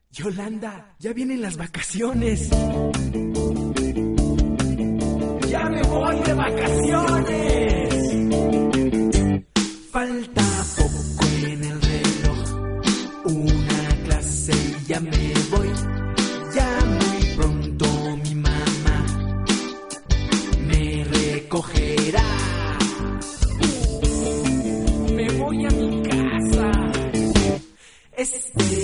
Yolanda, ya vienen las vacaciones. ¡Ya me voy de vacaciones! Falta poco en el reloj, una clase y ya me voy. Ya muy pronto mi mamá me recogerá. Me voy a mi casa.